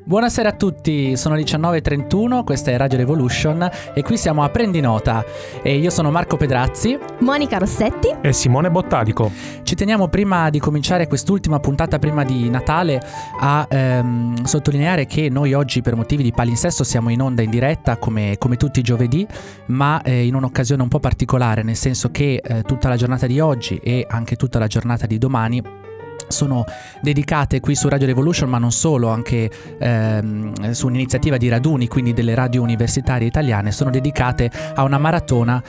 Buonasera a tutti, sono le 19:31, questa è Radio Revolution e qui siamo a Prendi Nota e io sono Marco Pedrazzi, Monica Rossetti e Simone Bottalico. Ci teniamo prima di cominciare quest'ultima puntata prima di Natale a sottolineare che noi oggi per motivi di palinsesto siamo in onda in diretta come tutti i giovedì, ma in un'occasione un po' particolare, nel senso che tutta la giornata di oggi e anche tutta la giornata di domani sono dedicate qui su Radio Revolution, ma non solo, anche su un'iniziativa di raduni, quindi delle radio universitarie italiane, sono dedicate a una maratona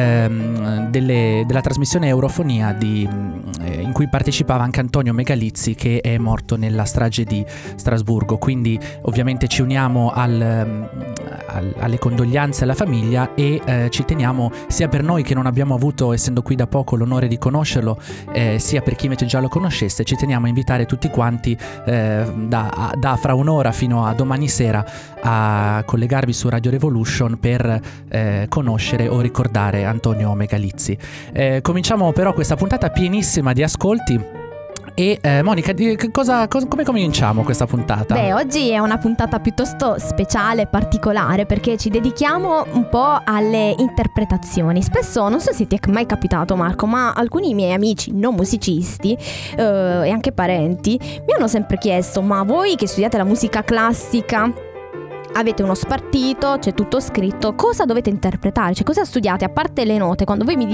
della trasmissione Eurofonia in cui partecipava anche Antonio Megalizzi, che è morto nella strage di Strasburgo. Quindi ovviamente ci uniamo alle condoglianze alla famiglia e ci teniamo, sia per noi che non abbiamo avuto, essendo qui da poco, l'onore di conoscerlo, sia per chi invece già lo conoscesse, ci teniamo a invitare tutti quanti da fra un'ora fino a domani sera a collegarvi su Radio Revolution per conoscere o ricordare Antonio Megalizzi. Cominciamo però questa puntata pienissima di ascolti. E Monica, come cominciamo questa puntata? Beh, oggi è una puntata piuttosto speciale, particolare, perché ci dedichiamo un po' alle interpretazioni. Spesso, non so se ti è mai capitato, Marco, ma alcuni miei amici non musicisti e anche parenti mi hanno sempre chiesto: ma voi che studiate la musica classica, avete uno spartito, c'è tutto scritto, cosa dovete interpretare? Cioè, cosa studiate? A parte le note, quando voi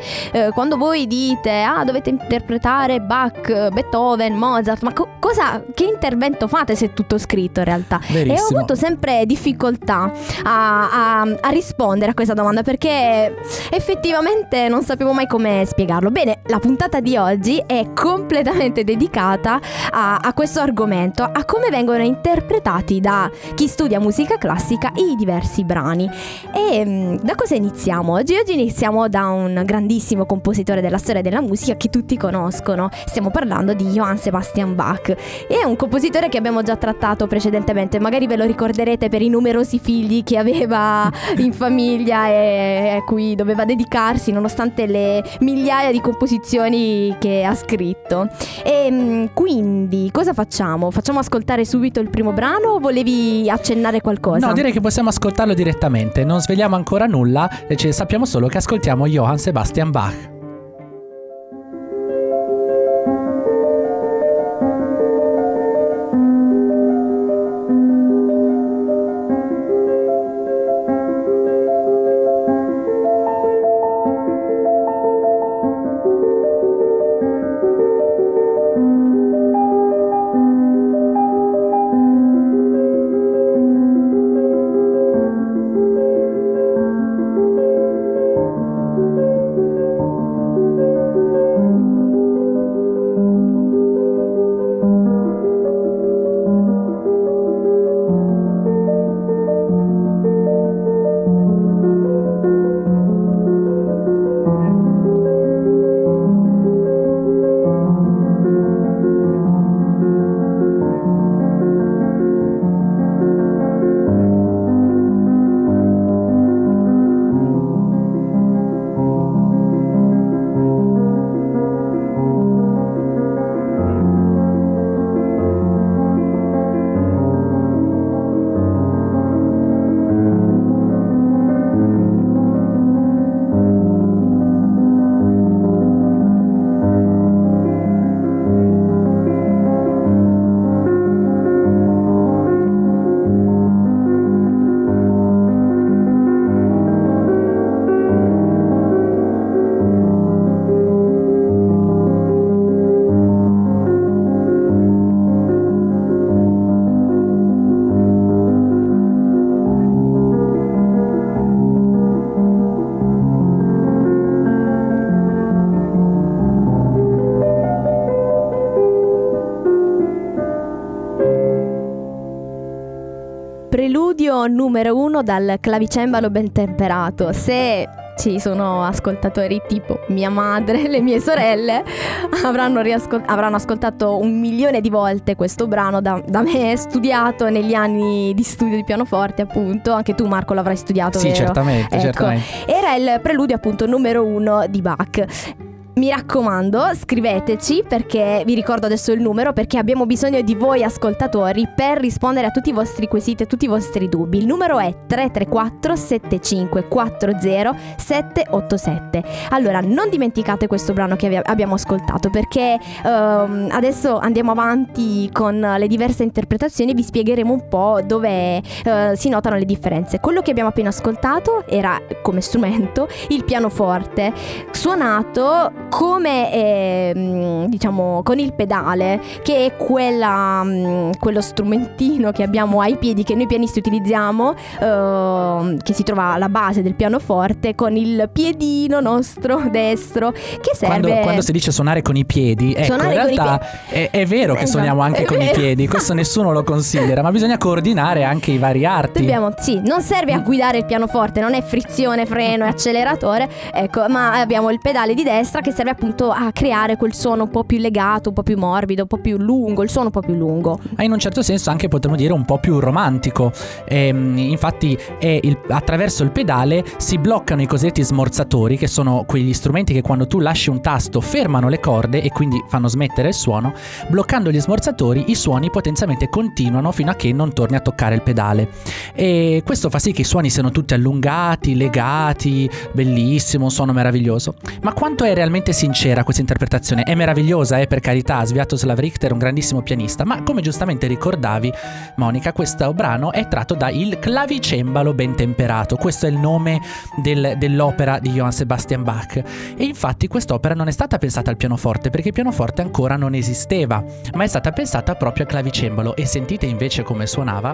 dite dovete interpretare Bach, Beethoven, Mozart, ma che intervento fate se è tutto scritto in realtà? Verissimo. E ho avuto sempre difficoltà a rispondere a questa domanda, perché effettivamente non sapevo mai come spiegarlo. Bene, la puntata di oggi è completamente dedicata a questo argomento, a come vengono interpretati da chi studia musica classica i diversi brani. E da cosa iniziamo oggi? Oggi iniziamo da un grandissimo compositore della storia della musica che tutti conoscono. Stiamo parlando di Johann Sebastian Bach. È un compositore che abbiamo già trattato precedentemente, magari ve lo ricorderete per i numerosi figli che aveva in famiglia e a cui doveva dedicarsi nonostante le migliaia di composizioni che ha scritto. E quindi cosa facciamo? Facciamo ascoltare subito il primo brano o volevi accennare qualcosa? No, direi che possiamo ascoltarlo direttamente. Non sveliamo ancora nulla, sappiamo solo che ascoltiamo Johann Sebastian Bach. Preludio numero 1 dal clavicembalo ben temperato. Se ci sono ascoltatori tipo mia madre, le mie sorelle, avranno ascoltato 1 milione di volte questo brano da me studiato negli anni di studio di pianoforte, appunto. Anche tu, Marco, l'avrai studiato, sì, vero? Certamente, ecco, certamente. Era il preludio appunto numero 1 di Bach. Mi raccomando, scriveteci, perché vi ricordo adesso il numero, perché abbiamo bisogno di voi ascoltatori per rispondere a tutti i vostri quesiti, a tutti i vostri dubbi. Il numero è 334 7540 787. Allora, non dimenticate questo brano che abbiamo ascoltato, perché adesso andiamo avanti con le diverse interpretazioni e vi spiegheremo un po' dove si notano le differenze. Quello che abbiamo appena ascoltato era come strumento il pianoforte, suonato come diciamo con il pedale, che è quello strumentino che abbiamo ai piedi, che noi pianisti utilizziamo, che si trova alla base del pianoforte, con il piedino nostro destro, che serve quando si dice suonare con i piedi, ecco, in realtà è vero che suoniamo anche con i piedi, questo nessuno lo considera, ma bisogna coordinare anche i vari arti. Sì, non serve a guidare il pianoforte, non è frizione, freno e acceleratore, ecco, ma abbiamo il pedale di destra che serve appunto a creare quel suono un po' più legato, un po' più morbido, un po' più lungo, il suono un po' più lungo. In un certo senso anche potremmo dire un po' più romantico. Infatti attraverso il pedale si bloccano i cosiddetti smorzatori, che sono quegli strumenti che quando tu lasci un tasto fermano le corde e quindi fanno smettere il suono. Bloccando gli smorzatori, i suoni potenzialmente continuano fino a che non torni a toccare il pedale, e questo fa sì che i suoni siano tutti allungati, legati, bellissimo, un suono meraviglioso. Ma quanto è realmente sincera questa interpretazione? È meravigliosa, per carità, Sviatoslav Richter è un grandissimo pianista, ma come giustamente ricordavi, Monica, questo brano è tratto da Il clavicembalo ben temperato. Questo è il nome dell'opera di Johann Sebastian Bach, e infatti quest'opera non è stata pensata al pianoforte, perché il pianoforte ancora non esisteva, ma è stata pensata proprio al clavicembalo. E sentite invece come suonava.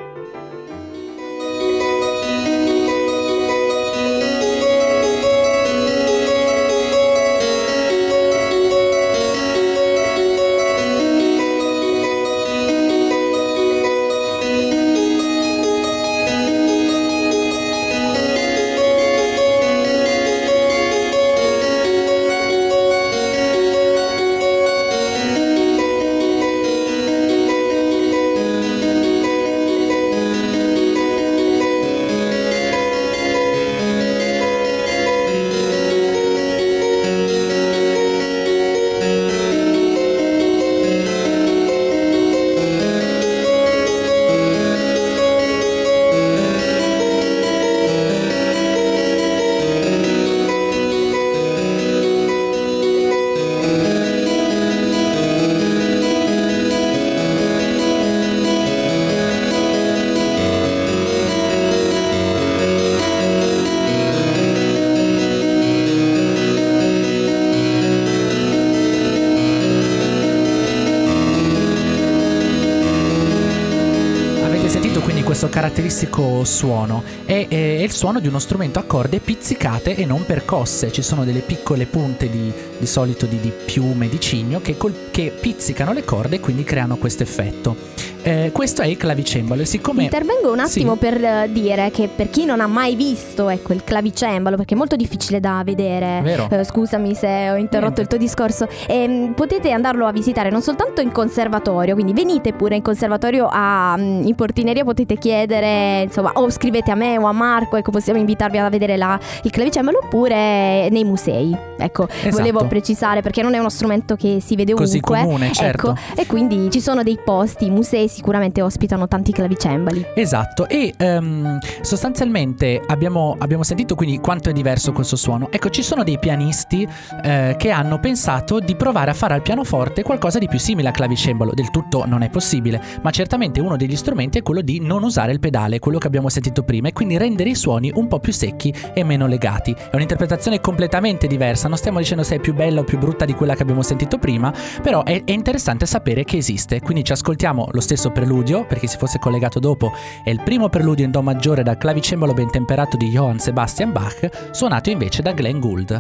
Questo caratteristico suono è il suono di uno strumento a corde pizzicate e non percosse. Ci sono delle piccole punte di solito di piume, di cigno, che pizzicano le corde e quindi creano questo effetto. Questo è il clavicembalo, e siccome intervengo un attimo per dire che per chi non ha mai visto, ecco, il clavicembalo, perché è molto difficile da vedere, vero? Scusami se ho interrotto il tuo discorso, potete andarlo a visitare non soltanto in conservatorio, quindi venite pure in conservatorio in Portineria, potete chiedere, insomma, o scrivete a me o a Marco, ecco, possiamo invitarvi a vedere il clavicembalo, oppure nei musei, ecco. Esatto. Volevo precisare, perché non è uno strumento che si vede ovunque, così comune, certo. Ecco, e quindi ci sono dei posti, i musei sicuramente ospitano tanti clavicembali. Esatto, e sostanzialmente abbiamo sentito quindi quanto è diverso questo suono. Ecco, ci sono dei pianisti che hanno pensato di provare a fare al pianoforte qualcosa di più simile al clavicembalo. Del tutto non è possibile, ma certamente uno degli strumenti è quello di non usare il pedale, quello che abbiamo sentito prima, e quindi rendere i suoni un po' più secchi e meno legati. È un'interpretazione completamente diversa, non stiamo dicendo se è più bella o più brutta di quella che abbiamo sentito prima, però è interessante sapere che esiste. Quindi ci ascoltiamo lo stesso preludio, per chi si fosse collegato dopo, è il primo preludio in do maggiore dal clavicembalo ben temperato di Johann Sebastian Bach, suonato invece da Glenn Gould.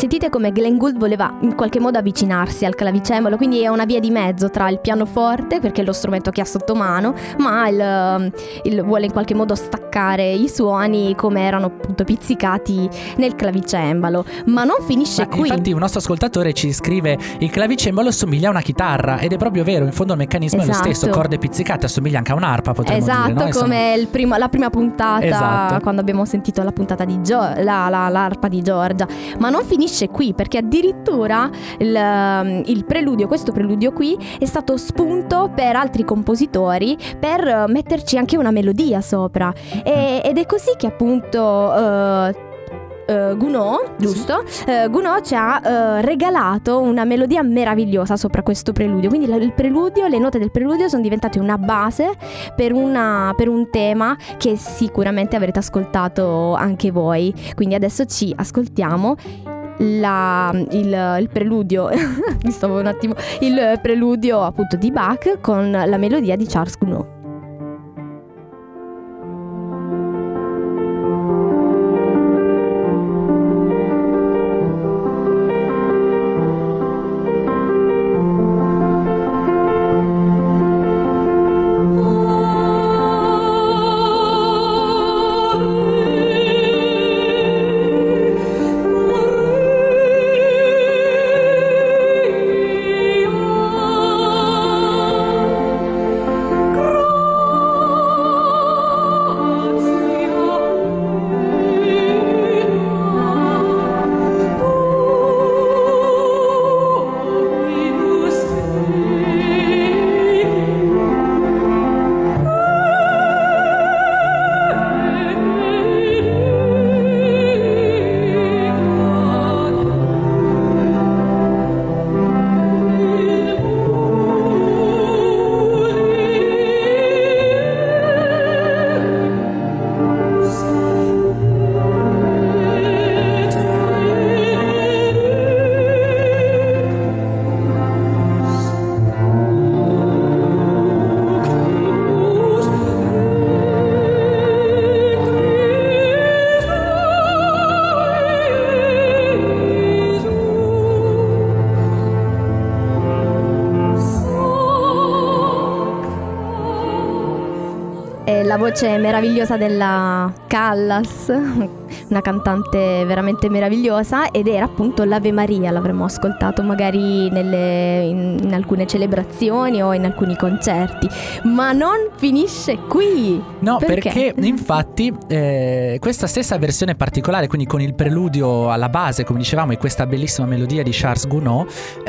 Sentite come Glenn Gould voleva in qualche modo avvicinarsi al clavicembalo, quindi è una via di mezzo tra il pianoforte, perché è lo strumento che ha sotto mano, ma vuole in qualche modo staccare i suoni come erano appunto pizzicati nel clavicembalo. Ma non finisce qui. Infatti un nostro ascoltatore ci scrive: il clavicembalo assomiglia a una chitarra, ed è proprio vero, in fondo il meccanismo è lo stesso, corde pizzicate, assomiglia anche a un'arpa, potremmo dire, no? Come la prima puntata, quando abbiamo sentito la puntata di l'arpa di Giorgia. Ma non finisce qui, perché addirittura il preludio, questo preludio qui, è stato spunto per altri compositori per metterci anche una melodia sopra, ed è così che appunto Gounod, giusto? Gounod ci ha regalato una melodia meravigliosa sopra questo preludio. Quindi il preludio, le note del preludio sono diventate una base per un tema che sicuramente avrete ascoltato anche voi. Quindi adesso ci ascoltiamo il preludio mi stavo un attimo il preludio appunto di Bach con la melodia di Charles Gounod. La voce meravigliosa della Callas, una cantante veramente meravigliosa, ed era appunto l'Ave Maria. L'avremmo ascoltato magari in alcune celebrazioni o in alcuni concerti. Ma non finisce qui. No, perché infatti questa stessa versione particolare, quindi con il preludio alla base, come dicevamo, e questa bellissima melodia di Charles Gounod,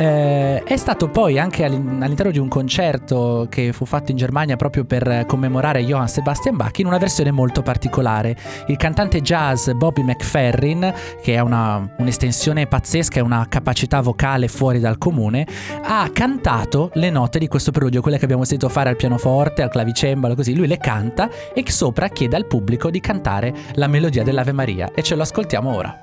è stato poi anche all'interno di un concerto che fu fatto in Germania proprio per commemorare Johann Sebastian Bach, in una versione molto particolare. Il cantante jazz Bobby McFerrin, che è un'estensione pazzesca e una capacità vocale fuori dal comune, ha cantato le note di questo preludio, quelle che abbiamo sentito fare al pianoforte, al clavicembalo, così. Lui le canta e sopra chiede al pubblico di cantare la melodia dell'Ave Maria, e ce lo ascoltiamo ora.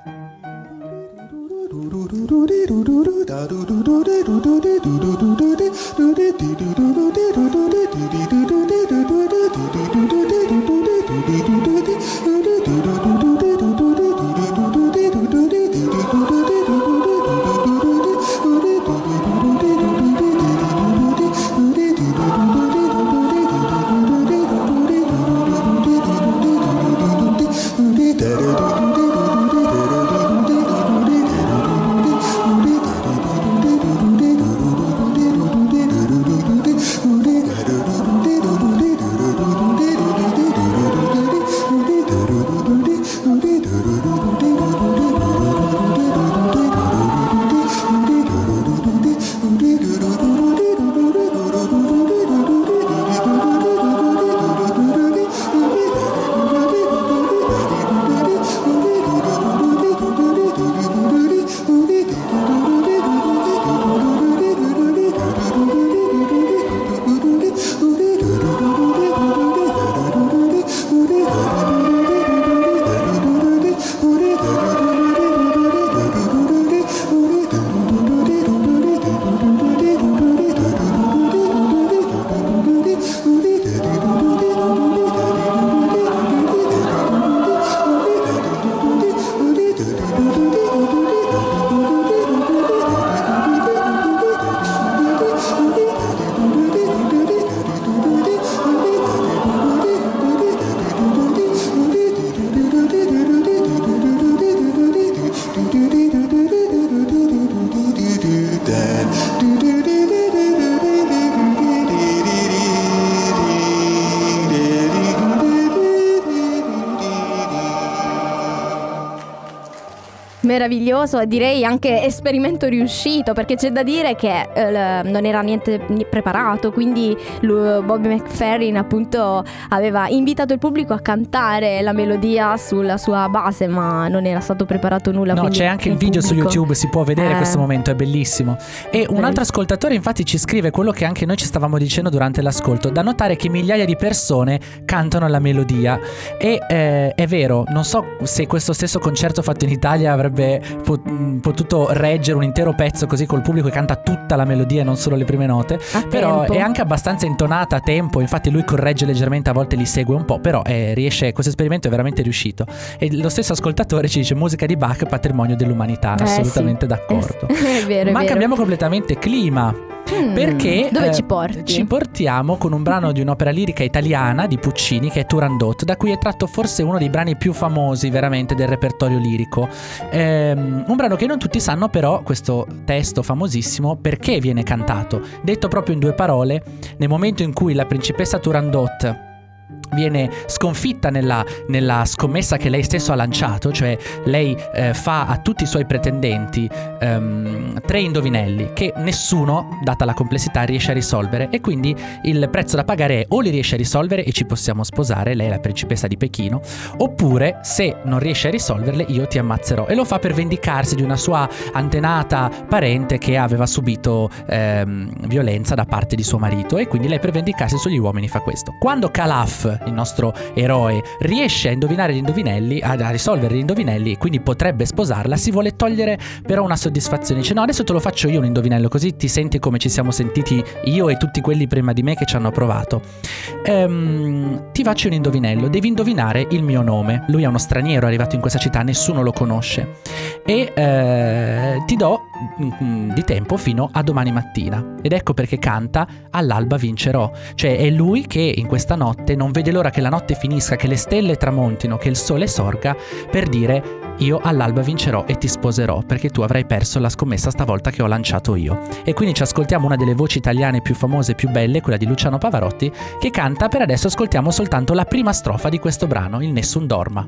Meraviglioso, direi anche esperimento riuscito, perché c'è da dire che non era niente preparato, quindi Bobby McFerrin appunto aveva invitato il pubblico a cantare la melodia sulla sua base, ma non era stato preparato nulla. No, c'è anche il video pubblico su YouTube, si può vedere questo momento, è bellissimo. E un altro ascoltatore infatti ci scrive quello che anche noi ci stavamo dicendo durante l'ascolto: da notare che migliaia di persone cantano la melodia. E è vero, non so se questo stesso concerto fatto in Italia avrebbe potuto reggere un intero pezzo così col pubblico che canta tutta la melodia e non solo le prime note, però è anche abbastanza intonata a tempo, infatti lui corregge leggermente, a volte li segue un po', però riesce, questo esperimento è veramente riuscito. E lo stesso ascoltatore ci dice: musica di Bach, patrimonio dell'umanità. Assolutamente d'accordo. È vero, Ma vero. cambiamo completamente clima. Perché dove ci porti? Ci portiamo con un brano di un'opera lirica italiana di Puccini, che è Turandot, da cui è tratto forse uno dei brani più famosi veramente del repertorio lirico. Un brano che non tutti sanno, però, questo testo famosissimo, perché viene cantato. Detto proprio in 2 parole, nel momento in cui la principessa Turandot viene sconfitta nella scommessa che lei stesso ha lanciato, cioè lei fa a tutti i suoi pretendenti 3 indovinelli che nessuno, data la complessità, riesce a risolvere, e quindi il prezzo da pagare è: o li riesce a risolvere e ci possiamo sposare, lei è la principessa di Pechino, oppure se non riesce a risolverle io ti ammazzerò. E lo fa per vendicarsi di una sua antenata parente che aveva subito violenza da parte di suo marito, e quindi lei per vendicarsi sugli uomini fa questo. Quando Calaf, il nostro eroe, riesce a indovinare gli indovinelli, a risolvere gli indovinelli, e quindi potrebbe sposarla, si vuole togliere però una soddisfazione. Dice: no, adesso te lo faccio io un indovinello, così ti senti come ci siamo sentiti io e tutti quelli prima di me che ci hanno provato. Ti faccio un indovinello, devi indovinare il mio nome. Lui è uno straniero arrivato in questa città, nessuno lo conosce, e ti do di tempo fino a domani mattina. Ed ecco perché canta All'alba vincerò, cioè è lui che in questa notte non vede l'ora che la notte finisca, che le stelle tramontino, che il sole sorga, per dire: io all'alba vincerò e ti sposerò, perché tu avrai perso la scommessa stavolta che ho lanciato io. E quindi ci ascoltiamo una delle voci italiane più famose e più belle, quella di Luciano Pavarotti, che canta. Per adesso ascoltiamo soltanto la prima strofa di questo brano, il Nessun dorma.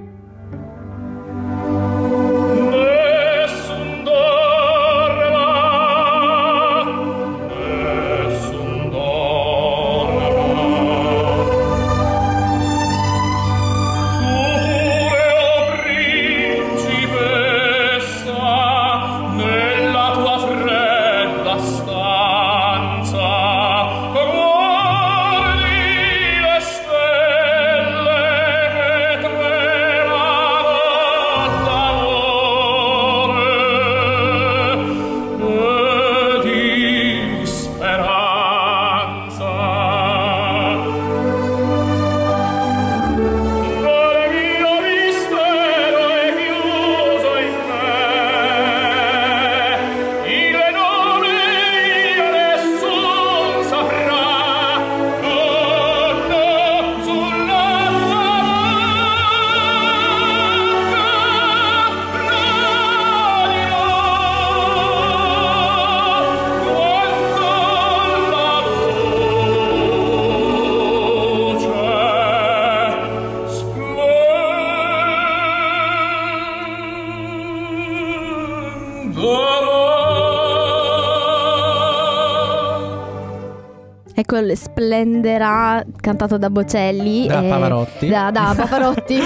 Ecco il Splenderà cantato da Bocelli, da Pavarotti. Da Pavarotti.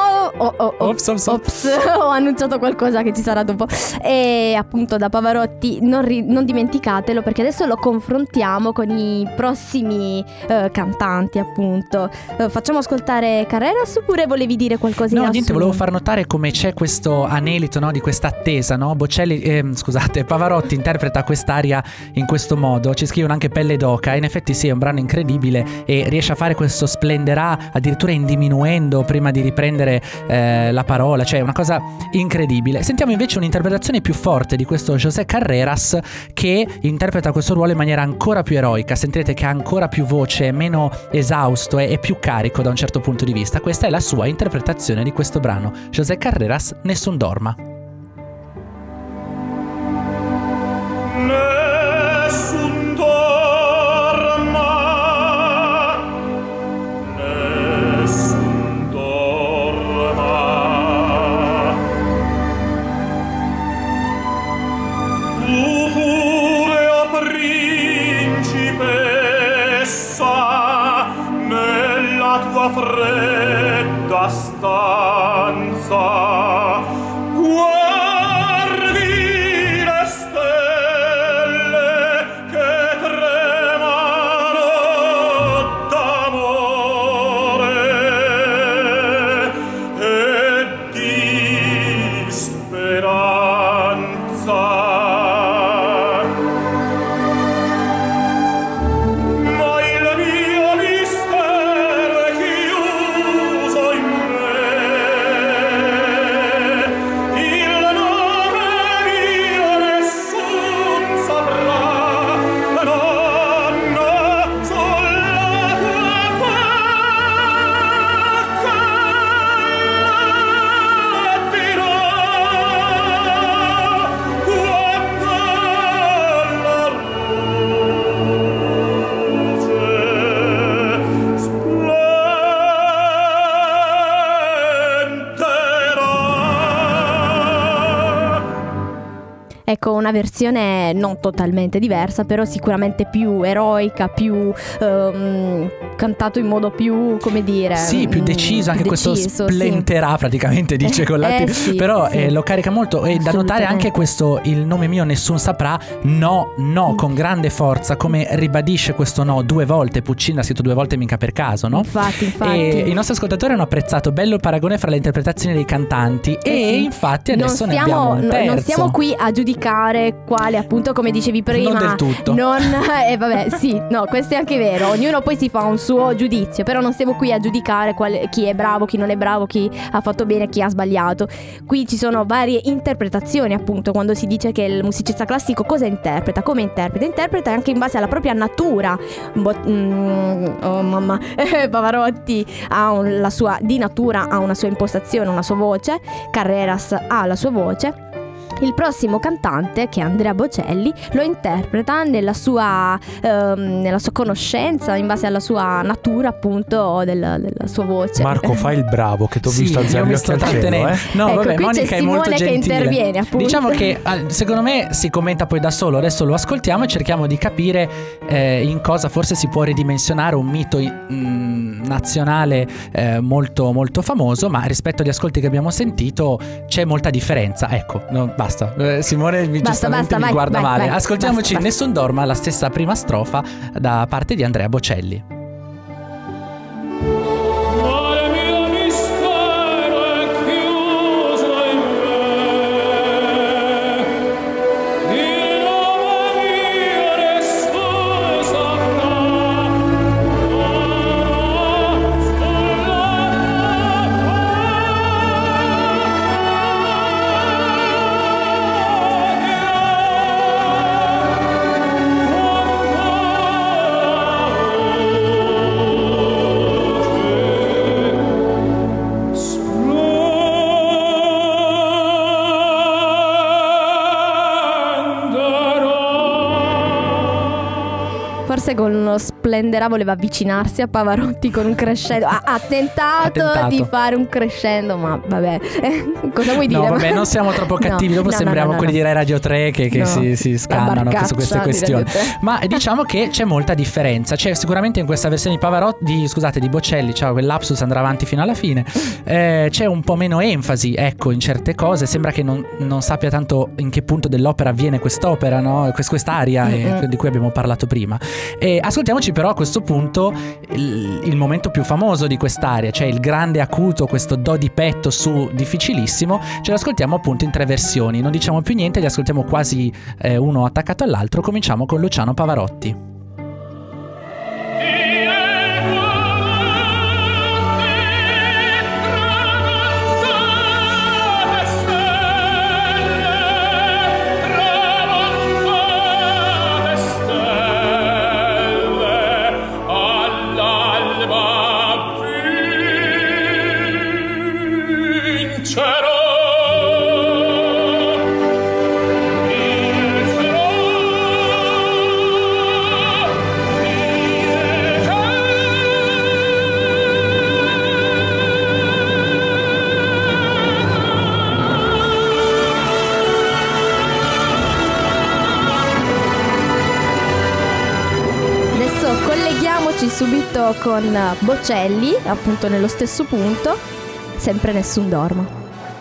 Ops, ho annunciato qualcosa che ci sarà dopo. E appunto da Pavarotti, non dimenticatelo, perché adesso lo confrontiamo con i prossimi cantanti, appunto. Facciamo ascoltare Carreras, oppure volevi dire qualcosina? No, niente, su... volevo far notare come c'è questo anelito, no, di questa attesa, no? Pavarotti interpreta quest'aria in questo modo. Ci scrivono anche Pelle d'Oca. In effetti sì, è un brano incredibile e riesce a fare questo Splenderà addirittura in diminuendo prima di riprendere la parola, cioè una cosa incredibile. Sentiamo invece un'interpretazione più forte di questo José Carreras, che interpreta questo ruolo in maniera ancora più eroica. Sentirete che ha ancora più voce, è meno esausto e più carico da un certo punto di vista. Questa è la sua interpretazione di questo brano, José Carreras, Nessun dorma. Nessun dorma, nessun dorma, stanza. Guardi le stelle che tremano d'amore e di speranza. Ma il mio mistero è chiuso in me. Il nome mio nessun saprà. Nonna, sulla tua bocca dirò quando la luce splenderà. Ecco, una versione non totalmente diversa, però sicuramente più eroica, più cantato in modo più, come dire, Sì, più deciso, anche questo deciso, splenterà praticamente dice con l'altro, sì, però sì. lo carica molto. E da notare Assolutamente. anche questo, il nome mio nessun saprà, no, con grande forza, come ribadisce questo no 2 volte. Puccini l'ha scritto 2 volte mica per caso, no? Infatti. E i nostri ascoltatori hanno apprezzato bello il paragone fra le interpretazioni dei cantanti e sì. infatti adesso ne abbiamo un terzo. Non stiamo qui a giudicare quale, appunto, come dicevi prima, Non del tutto. vabbè, sì, no, questo è anche vero. Ognuno poi si fa un suo giudizio, però non stiamo qui a giudicare chi è bravo, chi non è bravo, chi ha fatto bene, chi ha sbagliato. Qui ci sono varie interpretazioni, appunto, quando si dice che il musicista classico cosa interpreta, come interpreta. Interpreta anche in base alla propria natura. Oh mamma, Pavarotti di natura ha una sua impostazione, una sua voce. Carreras ha la sua voce. Il prossimo cantante, che è Andrea Bocelli, lo interpreta nella sua conoscenza, in base alla sua natura, appunto, della sua voce. Marco, fai il bravo, che ti ho visto alzare gli occhi al cielo, eh? No, Ecco, vabbè, qui Monica c'è è molto Simone che gentile. interviene, appunto. Diciamo che secondo me si commenta poi da solo. Adesso lo ascoltiamo e cerchiamo di capire in cosa forse si può ridimensionare un mito nazionale molto molto famoso, ma rispetto agli ascolti che abbiamo sentito c'è molta differenza. Ecco, no, basta. Simone giustamente mi vai, guarda vai, male. vai. Ascoltiamoci Basta. Nessun dorma, la stessa prima strofa da parte di Andrea Bocelli. Ma il mio mistero è chiuso in me. Il nome mio nessuno saprà. Forse con lo splenderà voleva avvicinarsi a Pavarotti con un crescendo. Ha tentato di fare un crescendo, ma vabbè. Cosa vuoi dire? No, vabbè, non siamo troppo cattivi. Dopo sembriamo quelli di Rai Radio 3 che si scannano su queste questioni. Ma diciamo che c'è molta differenza. C'è sicuramente in questa versione di Pavarotti, di Bocelli, quel lapsus andrà avanti fino alla fine. C'è un po' meno enfasi, ecco, in certe cose. Sembra che non sappia tanto in che punto dell'opera avviene quest'opera, no? Quest'aria di cui abbiamo parlato prima. Ascoltiamoci però a questo punto il momento più famoso di quest'aria, cioè il grande acuto, questo do di petto su difficilissimo. Ce lo ascoltiamo appunto in 3 versioni. Non diciamo più niente, li ascoltiamo quasi uno attaccato all'altro. Cominciamo con Luciano Pavarotti. Subito con Bocelli, appunto nello stesso punto. sempre nessun dorma.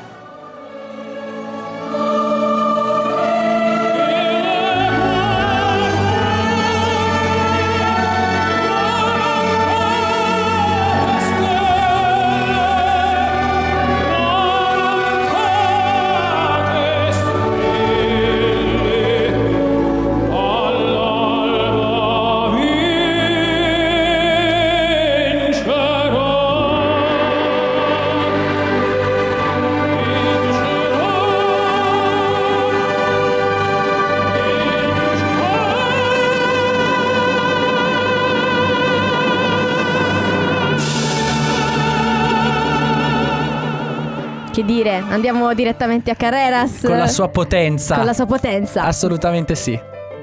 Che dire, andiamo direttamente a Carreras. Con la sua potenza. Con la sua potenza. Assolutamente sì.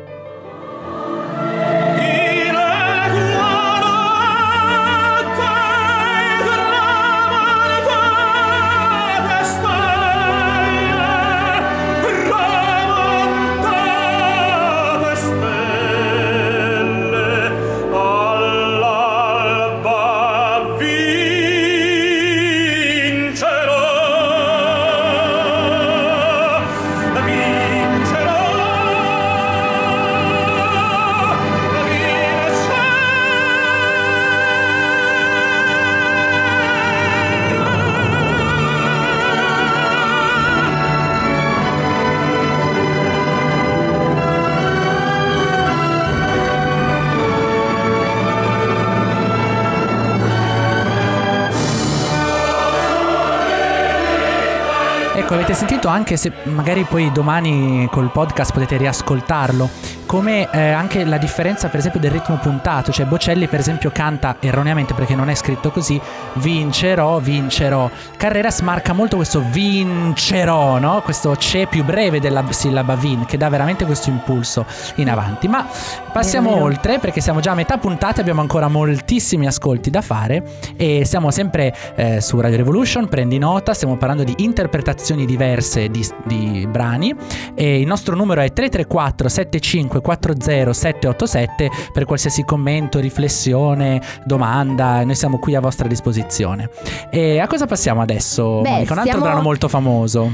Ecco, avete sentito, anche se magari poi domani col podcast potete riascoltarlo, come anche la differenza per esempio del ritmo puntato. Cioè Bocelli per esempio canta erroneamente, perché non è scritto così, vincerò, vincerò. Carreras marca molto questo vincerò, no? Questo c'è più breve della sillaba vin, che dà veramente questo impulso in avanti. Ma passiamo oltre, perché siamo già a metà puntata, abbiamo ancora moltissimi ascolti da fare e siamo sempre su Radio Revolution. Prendi nota, stiamo parlando di interpretazioni diverse di brani e il nostro numero è 334 75 40 787 per qualsiasi commento, riflessione, domanda. Noi siamo qui a vostra disposizione. E a cosa passiamo adesso, Monica? Un altro brano molto famoso.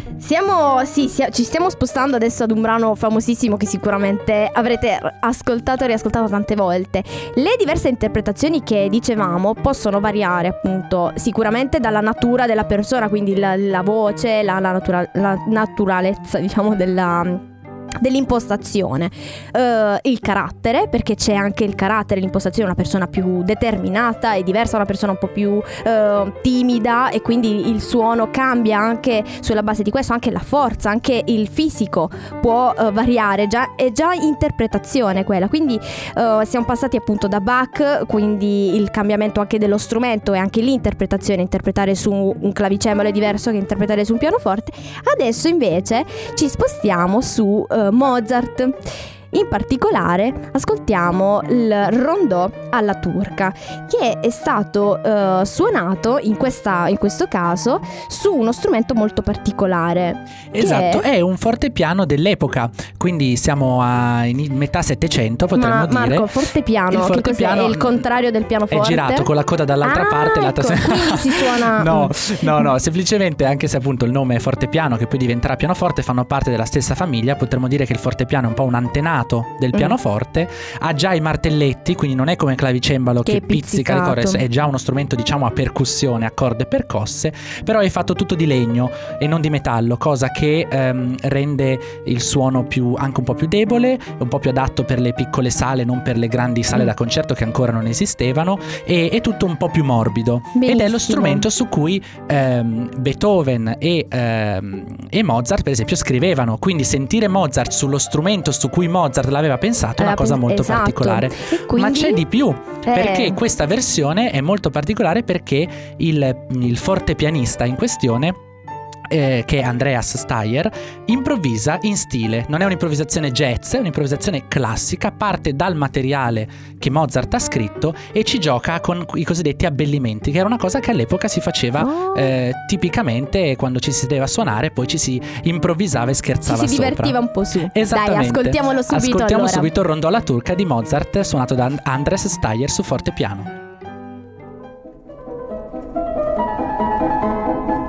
Ci stiamo spostando adesso ad un brano famosissimo che sicuramente avrete ascoltato e riascoltato tante volte. Le diverse interpretazioni che dicevamo possono variare appunto sicuramente dalla natura della persona, quindi la voce, la naturalezza, diciamo, dell'impostazione, il carattere, perché c'è anche il carattere, l'impostazione, una persona più determinata è diversa da una persona un po' più timida, e quindi il suono cambia anche sulla base di questo. Anche la forza, anche il fisico può variare, è già interpretazione quella. Quindi siamo passati appunto da Bach, quindi il cambiamento anche dello strumento e anche l'interpretazione, interpretare su un clavicembalo è diverso che interpretare su un pianoforte. Adesso invece ci spostiamo su Mozart. In particolare ascoltiamo il rondò alla turca, che è stato suonato in questo caso su uno strumento molto particolare. Esatto, è un fortepiano dell'epoca, quindi siamo a metà Settecento, potremmo dire. Marco, fortepiano, che cos'è? È il contrario del pianoforte? È girato con la coda dall'altra parte, l'altra quindi si suona. No, semplicemente, anche se appunto il nome è fortepiano, che poi diventerà pianoforte, fanno parte della stessa famiglia. Potremmo dire che il fortepiano è un po' un antenato del pianoforte, ha già i martelletti, quindi non è come il clavicembalo che pizzica le corde, è già uno strumento diciamo a percussione, a corde percosse, però è fatto tutto di legno e non di metallo, cosa che rende il suono anche un po' più debole, un po' più adatto per le piccole sale, non per le grandi sale da concerto che ancora non esistevano, e è tutto un po' più morbido. Benissimo. Ed è lo strumento su cui Beethoven e Mozart per esempio scrivevano, quindi sentire Mozart sullo strumento su cui Mozart l'aveva pensato è una cosa molto particolare. Quindi, ma c'è di più, perché questa versione è molto particolare, perché il fortepianista in questione, che è Andreas Steier, improvvisa in stile, non è un'improvvisazione jazz, è un'improvvisazione classica, parte dal materiale che Mozart ha scritto e ci gioca con i cosiddetti abbellimenti, che era una cosa che all'epoca si faceva tipicamente quando ci si sedeva a suonare, poi ci si improvvisava e scherzava sopra. Ci si divertiva un po' su. Esattamente. Dai, ascoltiamolo subito. Subito il rondò alla turca di Mozart, suonato da Andreas Steier su fortepiano.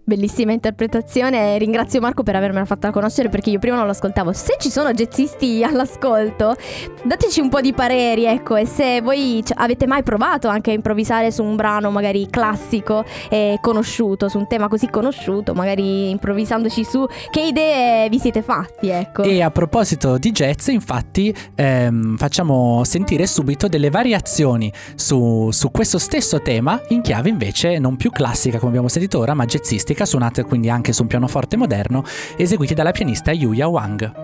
Bellissima interpretazione, ringrazio Marco per avermela fatta conoscere, perché io prima non lo ascoltavo. Se ci sono jazzisti all'ascolto, dateci un po' di pareri, ecco, e se voi avete mai provato anche a improvvisare su un brano magari classico e conosciuto, su un tema così conosciuto, magari improvvisandoci su, che idee vi siete fatti, ecco. E a proposito di jazz, infatti facciamo sentire subito delle variazioni su questo stesso tema, in chiave invece non più classica come abbiamo sentito ora, ma jazzistica, suonate quindi anche su un pianoforte moderno, eseguiti dalla pianista Yuya Wang.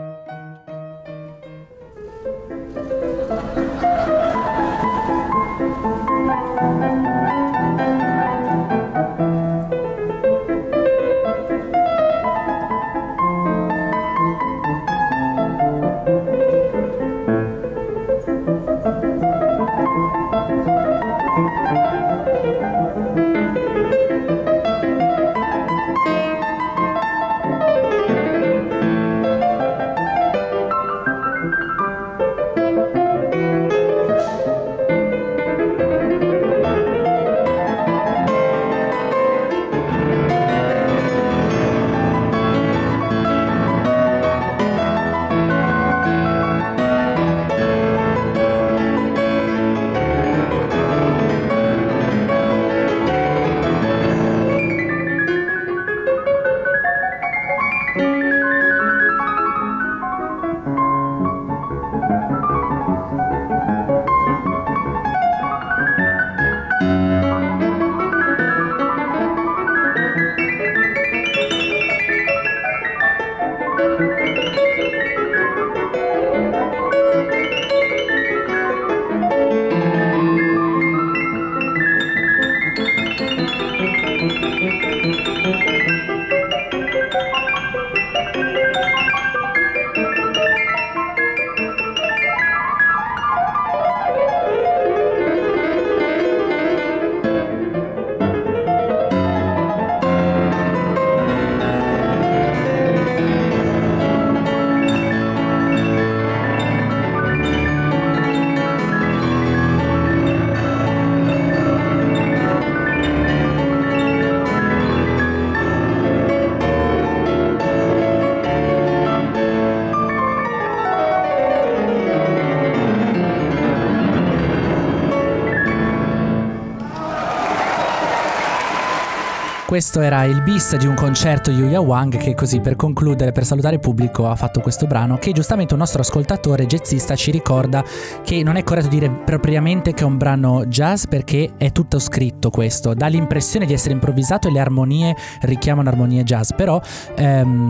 Questo era il bis di un concerto Yuya Wang, che così per concludere, per salutare il pubblico, ha fatto questo brano che giustamente un nostro ascoltatore jazzista ci ricorda che non è corretto dire propriamente che è un brano jazz, perché è tutto scritto. Questo dà l'impressione di essere improvvisato e le armonie richiamano armonie jazz, però e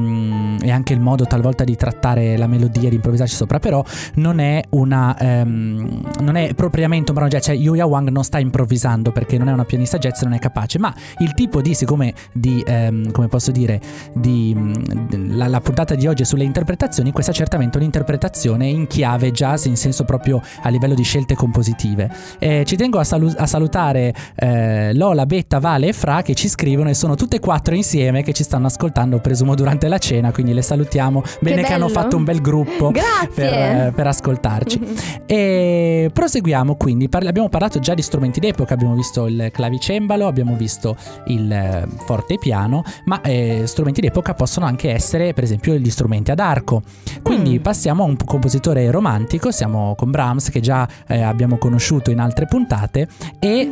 anche il modo talvolta di trattare la melodia, di improvvisarci sopra, però non è non è propriamente un brano jazz, cioè Yuya Wang non sta improvvisando perché non è una pianista jazz, non è capace, ma il tipo di come posso dire, la puntata di oggi è sulle interpretazioni. Questa è certamente un'interpretazione in chiave jazz, in senso proprio a livello di scelte compositive. Ci tengo a salutare Lola, Betta, Vale e Fra, che ci scrivono, e sono tutte e quattro insieme che ci stanno ascoltando, presumo durante la cena, quindi le salutiamo. Bene che hanno fatto un bel gruppo per ascoltarci. E proseguiamo quindi. Abbiamo parlato già di strumenti d'epoca, abbiamo visto il clavicembalo, abbiamo visto il forte e piano, ma strumenti d'epoca possono anche essere per esempio gli strumenti ad arco. Quindi passiamo a un compositore romantico, siamo con Brahms, che già abbiamo conosciuto in altre puntate, e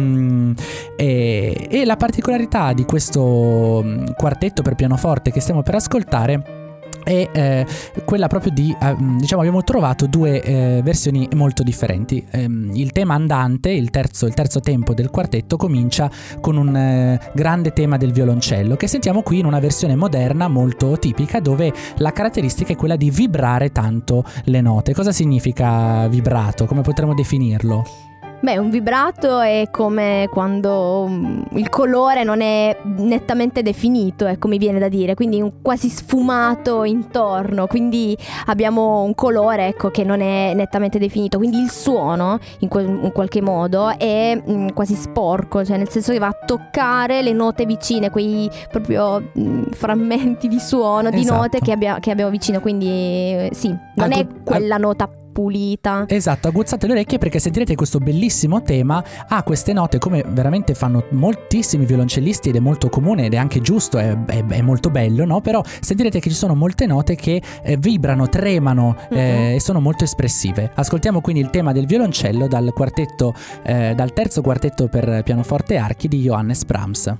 la particolarità di questo quartetto per pianoforte che stiamo per ascoltare è quella proprio di abbiamo trovato due versioni molto differenti. Il tema andante, il terzo tempo del quartetto, comincia con un grande tema del violoncello, che sentiamo qui in una versione moderna molto tipica, dove la caratteristica è quella di vibrare tanto le note. Cosa significa vibrato? Come potremmo definirlo? Beh, un vibrato è come quando il colore non è nettamente definito, mi viene da dire, quindi un quasi sfumato intorno, quindi abbiamo un colore, ecco, che non è nettamente definito, quindi il suono in qualche modo è quasi sporco, cioè nel senso che va a toccare le note vicine, quei proprio frammenti di suono, di note che abbiamo vicino, quindi sì, non è quella nota pulita. Esatto, aguzzate le orecchie perché sentirete questo bellissimo tema. Ha queste note come veramente fanno moltissimi violoncellisti ed è molto comune ed è anche giusto, è molto bello, no? Però sentirete che ci sono molte note che vibrano, tremano e sono molto espressive. Ascoltiamo quindi il tema del violoncello dal terzo quartetto per pianoforte e archi di Johannes Brahms.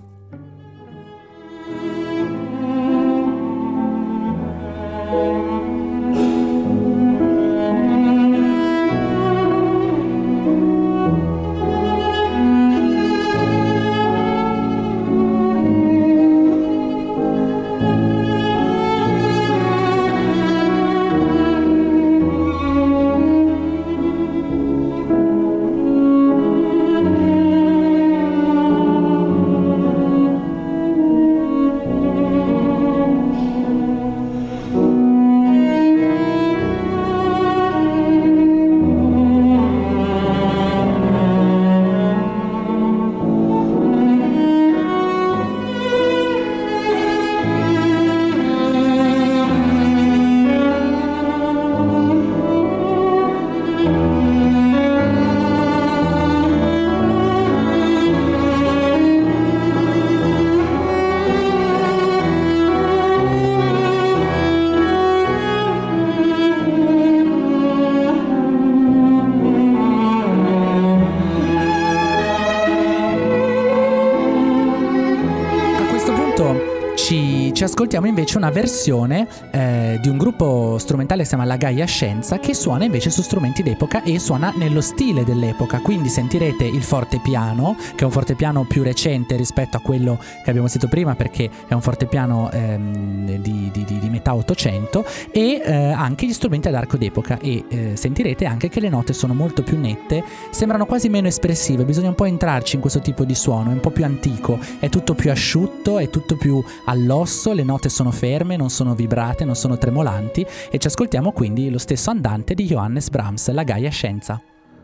Ci ascoltiamo invece una versione di un gruppo strumentale che si chiama La Gaia Scienza, che suona invece su strumenti d'epoca e suona nello stile dell'epoca. Quindi sentirete il fortepiano, che è un fortepiano più recente rispetto a quello che abbiamo sentito prima, perché è un fortepiano di metà 800, e anche gli strumenti ad arco d'epoca, e sentirete anche che le note sono molto più nette, sembrano quasi meno espressive. Bisogna un po' entrarci in questo tipo di suono, è un po' più antico, è tutto più asciutto, è tutto più all'osso, le note sono ferme, non sono vibrate, non sono tremolanti, e ci ascoltiamo quindi lo stesso andante di Johannes Brahms, La Gaia Scienza.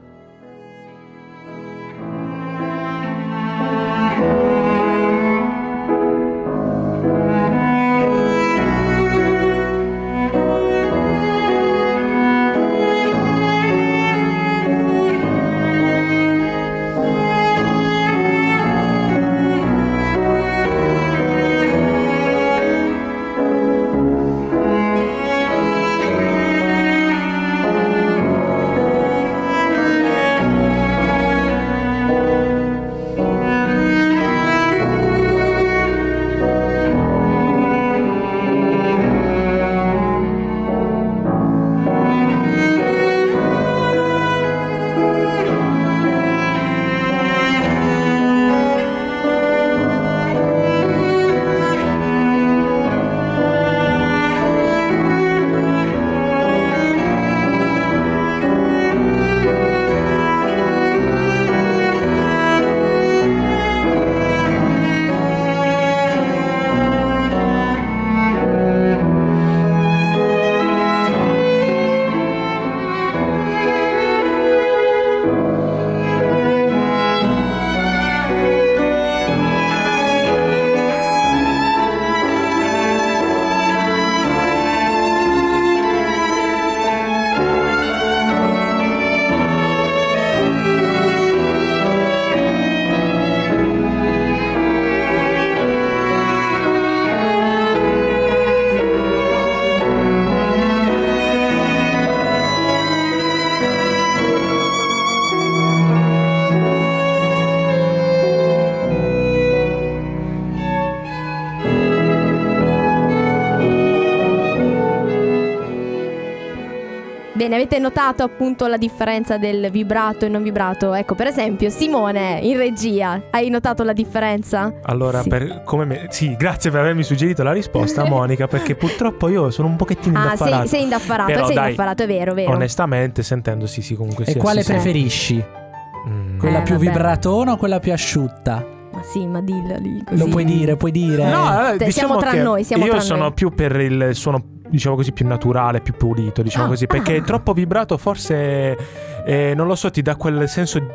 Bene, avete notato appunto la differenza del vibrato e non vibrato? Ecco, per esempio, Simone in regia, hai notato la differenza? Allora, Sì. sì, grazie per avermi suggerito la risposta, Monica, perché purtroppo io sono un pochettino indaffarato. Sei indaffarato, Però, dai, indaffarato, è vero, vero. Onestamente, sentendo sì, comunque E sì. quale sì, preferisci? Quella più vabbè. vibratona o quella più asciutta? Ma sì, ma dilla lì così. Lo puoi dire. No, Siamo diciamo tra che noi, siamo io tra sono noi. più per il suono, diciamo così, più naturale, più pulito, diciamo così, perché troppo vibrato forse non lo so, ti dà quel senso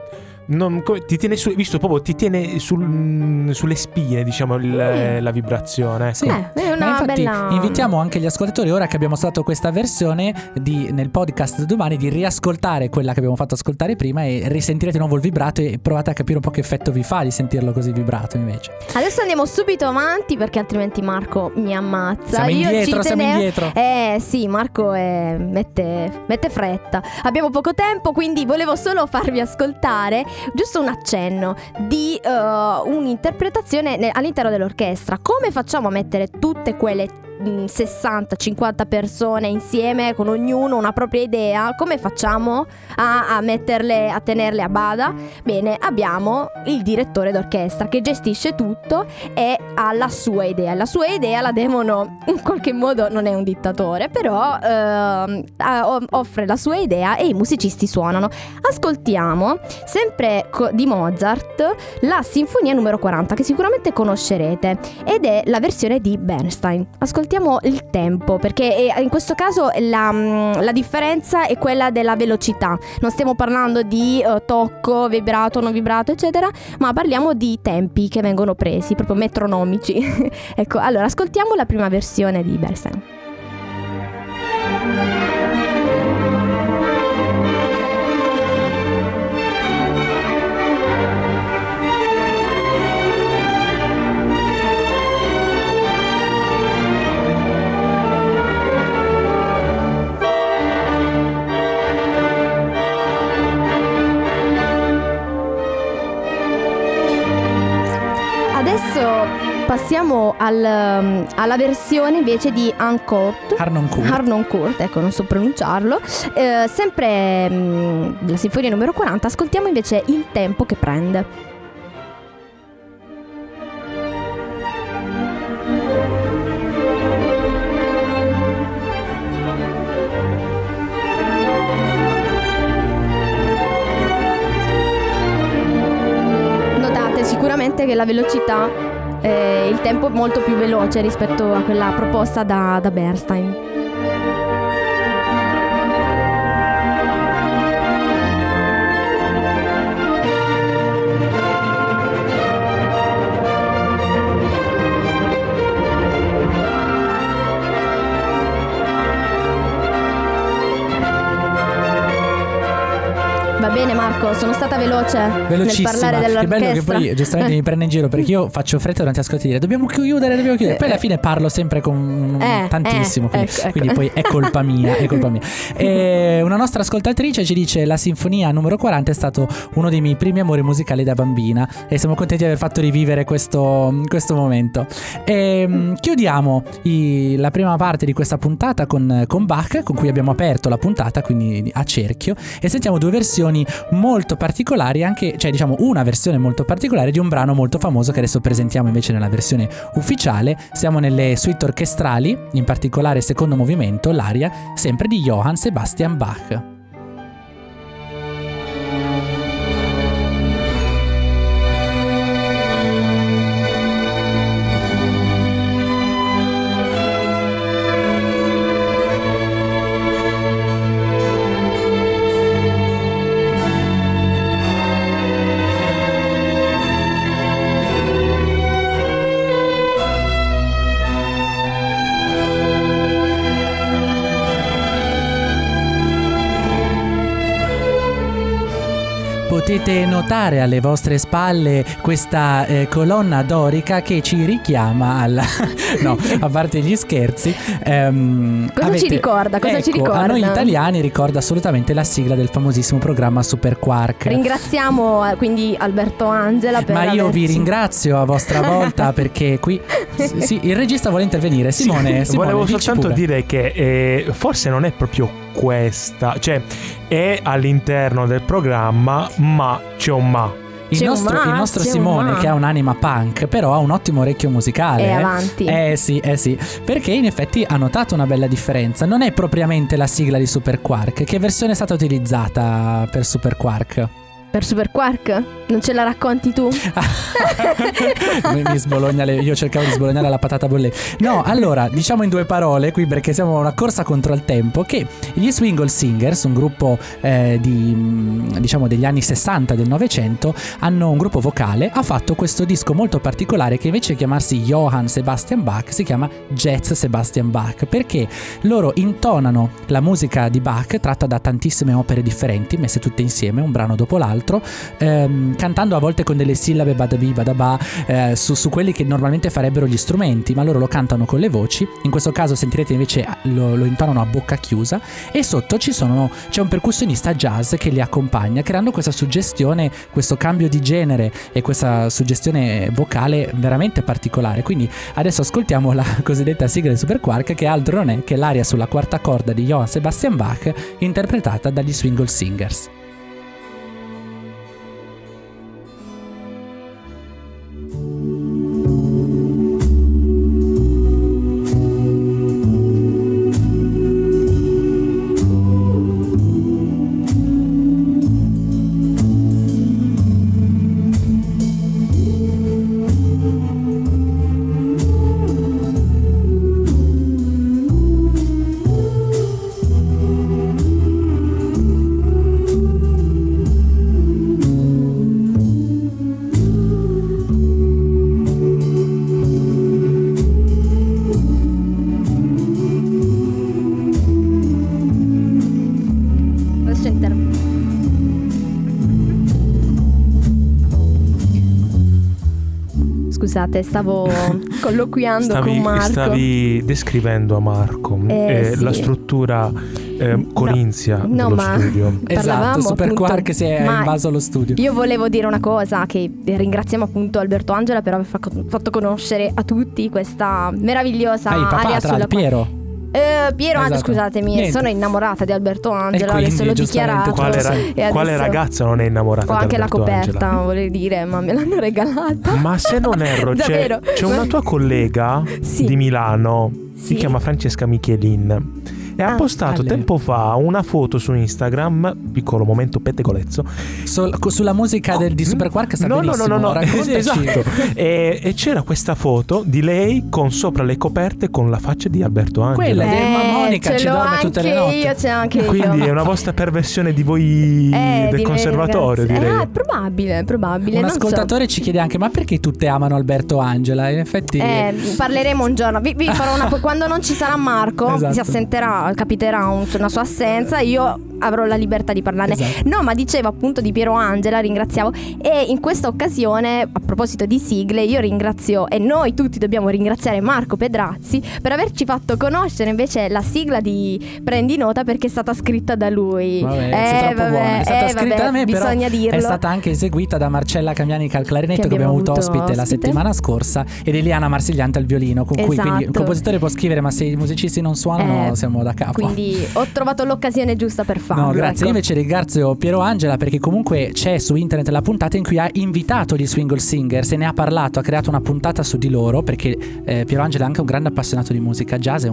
ti tiene visto proprio ti tiene sulle spine, diciamo, la vibrazione. Sì. È una infatti bella... invitiamo anche gli ascoltatori, ora che abbiamo usato questa versione nel podcast domani, di riascoltare quella che abbiamo fatto ascoltare prima e risentirete di nuovo il vibrato e provate a capire un po' che effetto vi fa di sentirlo così vibrato invece. Adesso andiamo subito avanti perché altrimenti Marco mi ammazza. Siamo indietro. Sì, Marco mette fretta. Abbiamo poco tempo, quindi volevo solo farvi ascoltare giusto un accenno di un'interpretazione all'interno dell'orchestra. Come facciamo a mettere tutte quelle 60-50 persone insieme, con ognuno una propria idea? Come facciamo a metterle, a tenerle a bada? Bene, abbiamo il direttore d'orchestra che gestisce tutto e ha la sua idea. La sua idea la devono, in qualche modo, non è un dittatore, però offre la sua idea e i musicisti suonano. Ascoltiamo sempre di Mozart la sinfonia numero 40, che sicuramente conoscerete, ed è la versione di Bernstein. Ascoltiamo il tempo, perché in questo caso la differenza è quella della velocità. Non stiamo parlando di tocco, vibrato, non vibrato, eccetera, ma parliamo di tempi che vengono presi, proprio metronomici. Ecco, allora ascoltiamo la prima versione di Bernstein. Adesso passiamo alla versione invece di Harnoncourt, ecco, non so pronunciarlo. Sempre la sinfonia numero 40, ascoltiamo invece il tempo che prende. Sicuramente che la velocità, il tempo è molto più veloce rispetto a quella proposta da Bernstein. Va bene Marco, sono stata veloce nel parlare dell'orchestra. Che bello che poi giustamente mi prende in giro, perché io faccio fretta durante ascolti dire dobbiamo chiudere. Poi alla fine parlo sempre con tantissimo, quindi poi è colpa mia. E una nostra ascoltatrice ci dice: la sinfonia numero 40 è stato uno dei miei primi amori musicali da bambina e siamo contenti di aver fatto rivivere questo momento. E chiudiamo la prima parte di questa puntata con Bach, con cui abbiamo aperto la puntata, quindi a cerchio, e sentiamo due versioni molto particolari, anche, cioè diciamo una versione molto particolare di un brano molto famoso che adesso presentiamo invece nella versione ufficiale. Siamo nelle suite orchestrali, in particolare secondo movimento, l'aria sempre di Johann Sebastian Bach. Potete notare alle vostre spalle questa colonna dorica che ci richiama alla... no, a parte gli scherzi. Ci ricorda? A noi italiani ricorda assolutamente la sigla del famosissimo programma Super Quark. Ringraziamo quindi Alberto Angela per vi ringrazio a vostra volta perché qui sì, il regista vuole intervenire. Simone, volevo soltanto pure dire che forse non è proprio questa, cioè è all'interno del programma, ma c'è un ma. Il nostro Simone, che ha un'anima punk, però ha un ottimo orecchio musicale. È avanti. Sì, perché in effetti ha notato una bella differenza. Non è propriamente la sigla di Super Quark. Che versione è stata utilizzata per Super Quark? Per Super Quark? Non ce la racconti tu? Mi sbologna io cercavo di sbolognare la patata bollente. No, allora, diciamo in due parole qui, perché siamo a una corsa contro il tempo, che gli Swingle Singers, un gruppo diciamo degli anni 60 del Novecento, hanno un gruppo vocale, ha fatto questo disco molto particolare che invece di chiamarsi Johann Sebastian Bach si chiama Jazz Sebastian Bach, perché loro intonano la musica di Bach tratta da tantissime opere differenti messe tutte insieme, un brano dopo l'altro, cantando a volte con delle sillabe badabi badaba su quelli che normalmente farebbero gli strumenti, ma loro lo cantano con le voci. In questo caso sentirete invece lo intonano a bocca chiusa, e sotto c'è un percussionista jazz che li accompagna, creando questa suggestione, questo cambio di genere e questa suggestione vocale veramente particolare. Quindi adesso ascoltiamo la cosiddetta sigla di Superquark, che altro non è che l'aria sulla quarta corda di Johann Sebastian Bach interpretata dagli Swingle Singers. Scusate, stavo colloquiando con Marco. Stavi descrivendo a Marco sì. la struttura corinzia dello studio. Esatto, Superquark si è invaso allo studio. Io volevo dire una cosa, che ringraziamo appunto Alberto Angela per aver fatto conoscere a tutti questa meravigliosa aria sulla Piero. Piero, esatto. Scusatemi, Niente. sono innamorata di Alberto Angela, quindi, adesso l'ho dichiarato. Quale ragazza non è innamorata ho di anche Alberto la coperta, Angela? volevo dire, ma me l'hanno regalata. Ma se non erro, c'è una tua collega di Milano, si chiama Francesca Michelin, e ha postato tempo fa una foto su Instagram, piccolo momento pettegolezzo, sulla musica di Superquark. Sta benissimo. No, raccontaci. esatto. E c'era questa foto di lei con sopra le coperte con la faccia di Alberto Angela. Quella di Monica ci dorme tutte le notti. C'è anche io. Quindi è una vostra perversione di voi del conservatorio, direi. Probabile. Un ascoltatore ci chiede anche: ma perché tutte amano Alberto Angela? In effetti parleremo un giorno. Vi farò quando non ci sarà Marco, esatto. si assenterà, capiterà una sua assenza, io avrò la libertà di parlarne. Esatto. No, ma dicevo appunto di Piero Angela, ringraziavo, e in questa occasione, a proposito di sigle, io ringrazio, e noi tutti dobbiamo ringraziare Marco Pedrazzi per averci fatto conoscere invece la sigla di Prendi Nota, perché è stata scritta da lui. È stata scritta da me, però bisogna dirlo. È stata anche eseguita da Marcella Camianica al clarinetto, che abbiamo avuto ospite la settimana scorsa, ed Eliana Marsigliante al violino, con cui quindi il compositore può scrivere, ma se i musicisti non suonano siamo da capo. Quindi ho trovato l'occasione giusta per farlo. No, grazie. Ecco. Io invece ringrazio Piero Angela, perché comunque c'è su internet la puntata in cui ha invitato gli Swingle Singers e ne ha parlato, ha creato una puntata su di loro, perché Piero Angela è anche un grande appassionato di musica jazz, è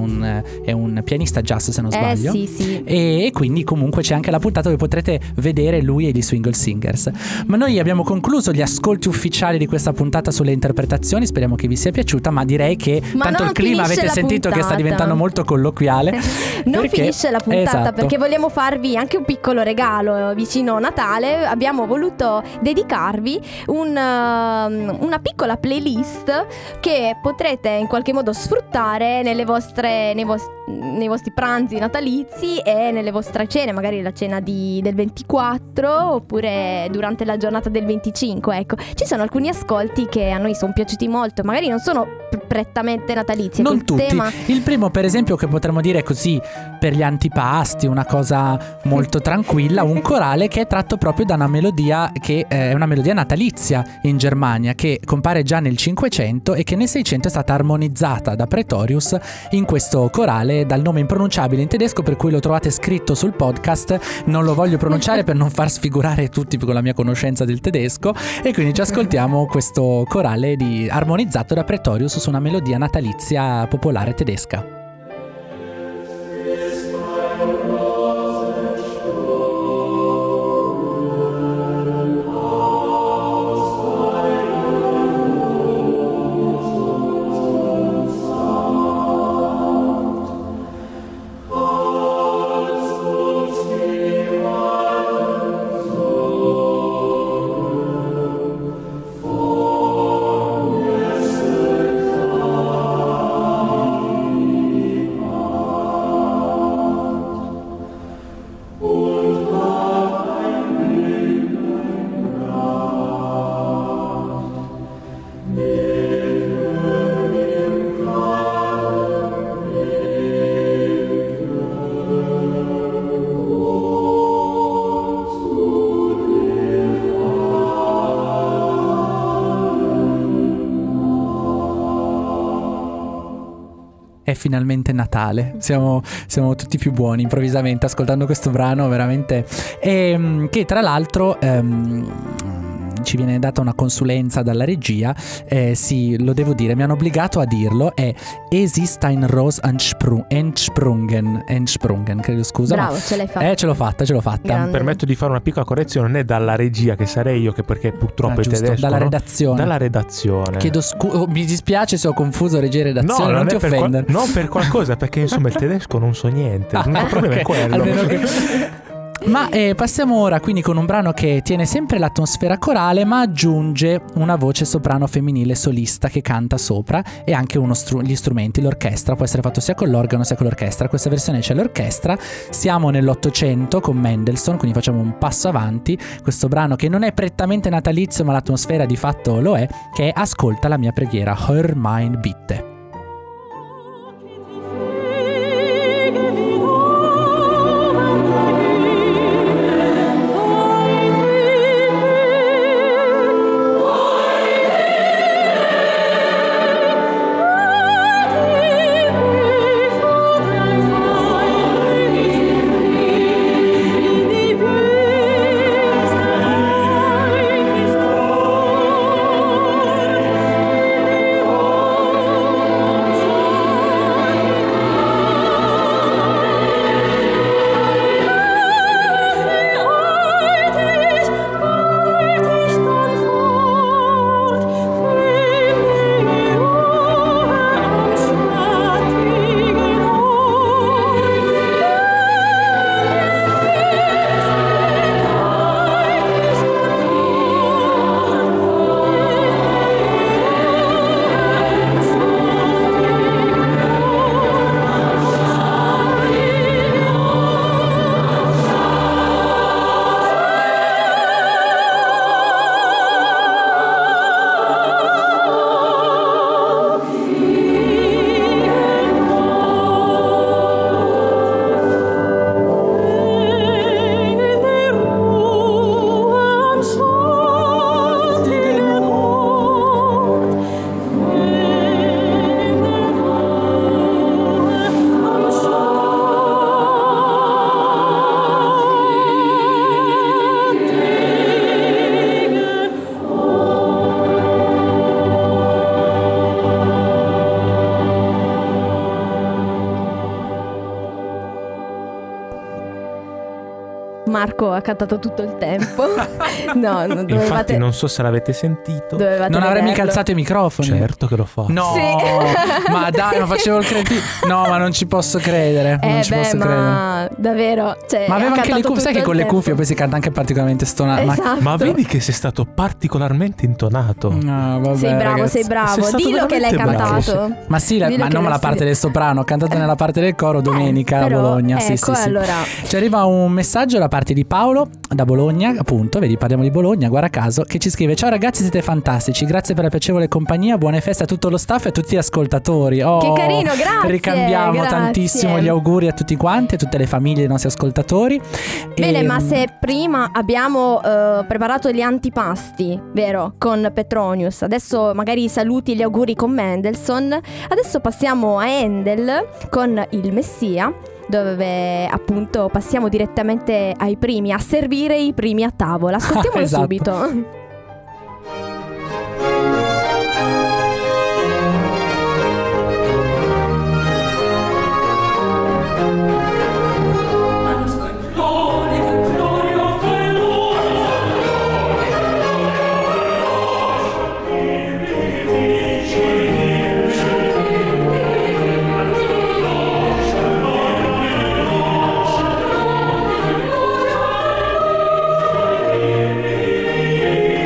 un pianista jazz, se non sbaglio. Sì. E quindi comunque c'è anche la puntata dove potrete vedere lui e gli Swingle Singers. Ma noi abbiamo concluso gli ascolti ufficiali di questa puntata sulle interpretazioni, speriamo che vi sia piaciuta, ma direi che tanto il clima avete sentito che sta diventando molto colloquiale. Non finisce la puntata, esatto. Perché vogliamo farvi anche un piccolo regalo vicino Natale. Abbiamo voluto dedicarvi una piccola playlist che potrete in qualche modo sfruttare nei vostri pranzi natalizi e nelle vostre cene, magari la cena del 24 oppure durante la giornata del 25. Ecco, ci sono alcuni ascolti che a noi sono piaciuti molto, magari non sono prettamente natalizi. Non tutti. Il primo, per esempio, che potremmo dire così per gli antipasti, una cosa molto tranquilla, un corale che è tratto proprio da una melodia che è una melodia natalizia in Germania, che compare già nel 500 e che nel 600 è stata armonizzata da Praetorius in questo corale dal nome impronunciabile in tedesco, per cui lo trovate scritto sul podcast. Non lo voglio pronunciare per non far sfigurare tutti con la mia conoscenza del tedesco, e quindi ci ascoltiamo questo corale armonizzato da Praetorius su una melodia natalizia popolare tedesca. è finalmente Natale. Siamo tutti più buoni improvvisamente ascoltando questo brano, veramente. E che tra l'altro ci viene data una consulenza dalla regia, sì, lo devo dire, mi hanno obbligato a dirlo, è Es ist ein Ros entsprungen, credo, scusa. Bravo, ce l'hai fatta. Ce l'ho fatta. Grande. Mi permetto di fare una piccola correzione, non è dalla regia, che sarei io, che perché purtroppo è giusto, tedesco, dalla no? redazione. Dalla redazione. Mi dispiace se ho confuso regia e redazione, non ti offendere. Non per qualcosa, perché insomma il tedesco non so niente, l'unico problema è quello. Almeno che... Ma passiamo ora quindi con un brano che tiene sempre l'atmosfera corale, ma aggiunge una voce soprano femminile solista che canta sopra, e anche gli strumenti, l'orchestra, può essere fatto sia con l'organo sia con l'orchestra. Questa versione c'è l'orchestra. Siamo nell'800 con Mendelssohn, quindi facciamo un passo avanti. Questo brano che non è prettamente natalizio, ma l'atmosfera di fatto lo è, che è Ascolta la mia preghiera, Hör mein Bitte. Marco ha cantato tutto il tempo. No, non dovevate... Infatti non so se l'avete sentito. Non avrei mica alzato i microfoni. Certo che lo fa. No, sì. Ma dai, ma facevo il cretino. No, ma non ci posso credere. Non ci posso credere. Davvero, cioè, ma aveva anche le cuffie. Sai che con le cuffie poi si canta anche particolarmente stonato. Esatto. Ma vedi che sei stato particolarmente intonato. No, vabbè, sei bravo, ragazzi. sei bravo. Dillo che l'hai cantato. Ma sì, ma non la parte del soprano. Ho cantato nella parte del coro domenica a Bologna. Ecco, sì. Allora. Ci arriva un messaggio da parte di Paolo da Bologna, appunto, vedi, parliamo di Bologna, guarda caso, che ci scrive: ciao ragazzi, siete fantastici, grazie per la piacevole compagnia, buone feste a tutto lo staff e a tutti gli ascoltatori. Oh, che carino, grazie. Ricambiamo tantissimo gli auguri a tutti quanti, a tutte le famiglie dei nostri ascoltatori. Bene, ma se prima abbiamo preparato gli antipasti, vero, con Petronius, adesso magari i saluti e gli auguri con Mendelssohn, adesso passiamo a Handel con il Messia, dove appunto passiamo direttamente ai primi, a servire i primi a tavola. Ascoltiamolo esatto. subito. Amen.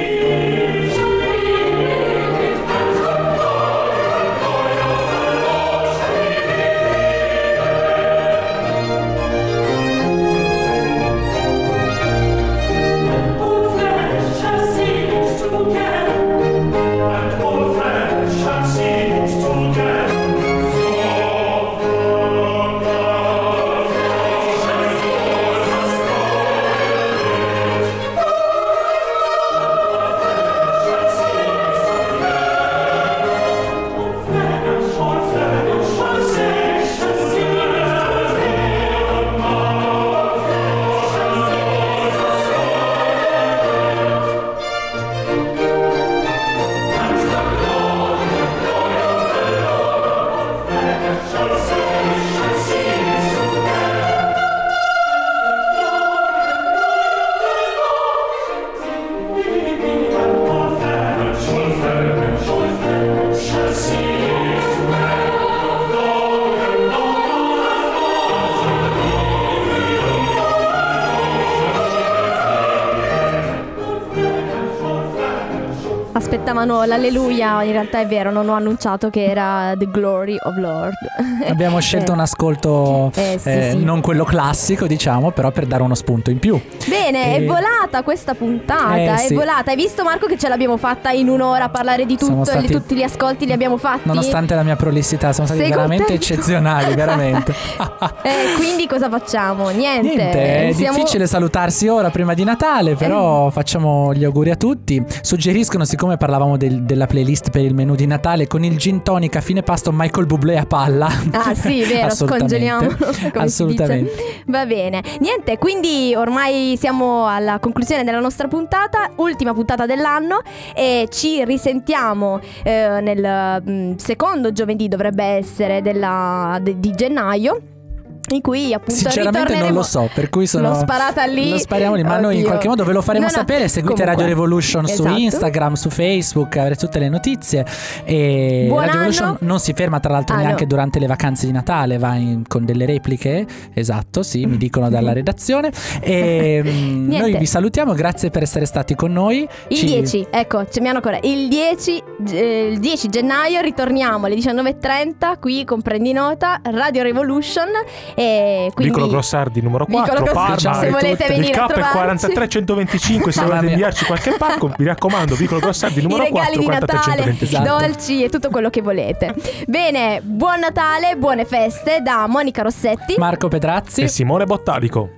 aspettavano l'alleluia. In realtà è vero, non ho annunciato che era The Glory of Lord. Abbiamo scelto un ascolto sì. non quello classico, diciamo, però per dare uno spunto in più. Bene, è volata questa puntata, è sì. volata. Hai visto, Marco, che ce l'abbiamo fatta in un'ora a parlare di tutto, tutti gli ascolti li abbiamo fatti. Nonostante la mia prolissità, siamo stati veramente eccezionali, veramente. Quindi cosa facciamo? Niente, è difficile salutarsi ora prima di Natale, però facciamo gli auguri a tutti. Suggeriscono, siccome parlavamo della playlist per il menù di Natale, con il gin tonic a fine pasto Michael Bublé a palla. Ah sì, vero, scongeliamo. Assolutamente. Va bene. Niente, quindi ormai siamo alla conclusione della nostra puntata, ultima puntata dell'anno, e ci risentiamo nel secondo giovedì, dovrebbe essere di gennaio, in cui appunto sinceramente non lo so, per cui l'ho sparata lì, lo spariamo lì, ma noi in qualche modo ve lo faremo sapere. Seguite comunque Radio Revolution su Instagram, su Facebook, avrete tutte le notizie. E Buon Radio anno. Revolution non si ferma tra l'altro neanche durante le vacanze di Natale, va con delle repliche. Esatto, sì, mi dicono dalla redazione. E noi vi salutiamo, grazie per essere stati con noi. Il 10, ecco, mi hanno ancora il 10 gennaio ritorniamo alle 19:30 qui con Prendi Nota, Radio Revolution. E quindi Vicolo Grossardi numero 4, Parma, se volete venire il a K è trovarci 43125. Se volete inviarci qualche pacco, mi raccomando, Vicolo Grossardi numero 4, i regali di Natale, 43125. dolci e tutto quello che volete. Bene, buon Natale, buone feste da Monica Rossetti, Marco Pedrazzi e Simone Bottalico.